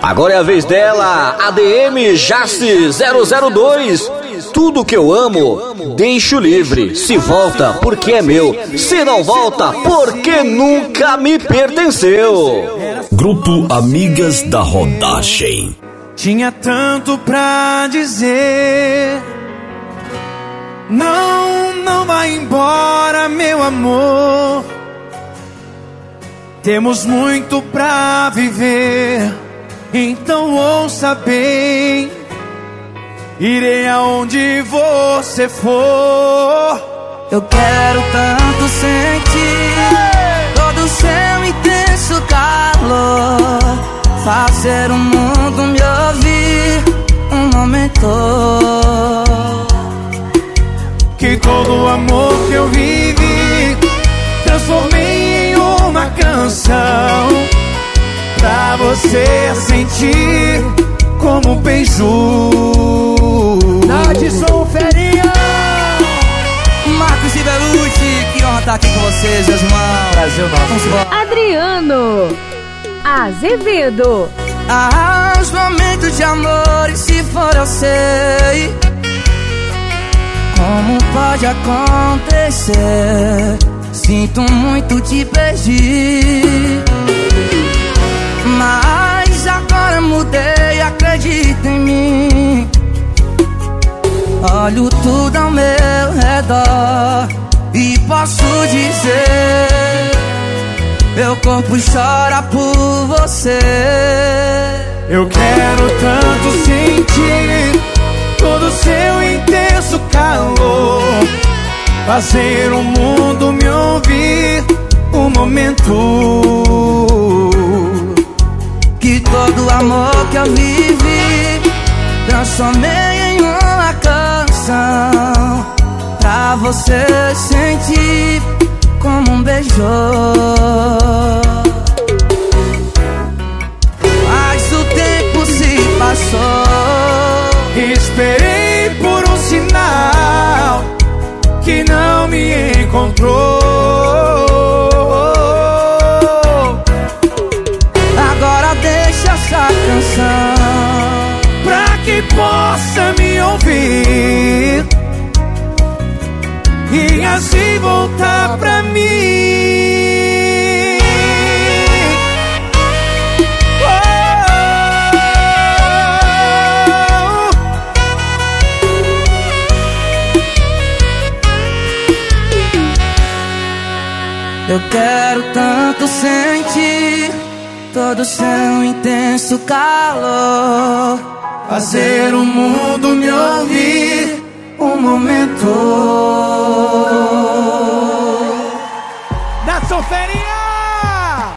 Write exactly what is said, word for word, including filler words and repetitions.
Agora é a vez dela, A D M Jace zero zero dois. Tudo que eu amo, deixo livre. Se volta, porque é meu. Se não volta, porque nunca me pertenceu. Grupo Amigas da Rodagem. Tinha tanto pra dizer. Não, não vai embora, meu amor. Temos muito pra viver. Então ouça bem. Irei aonde você for. Eu quero tanto sentir todo o seu intenso calor, fazer o mundo me ouvir um momento. Que todo o amor que eu vivi transformei em uma canção, pra você sentir como um beiju. Nadson Ferinha, Marcos e Belucci, que honra estar aqui com vocês, meus irmãos. Brasil nosso. Adriano Azevedo. Ah, os momentos de amor, e se for eu sei como pode acontecer. Sinto muito te perdi, mas agora mudei, acredita em mim. Olho tudo ao meu redor e posso dizer, meu corpo chora por você. Eu quero tanto sentir todo o seu intenso calor, fazer o mundo me ouvir um momento. Que todo o amor que eu vivi transformei em uma canção, pra você sentir como um beijou. Mas o tempo se passou, esperei por um sinal que não me encontrou. Agora deixa essa canção pra que possa me ouvir e assim voltar pra mim. Oh, eu quero tanto sentir todo o seu intenso calor, fazer o mundo me ouvir um momento.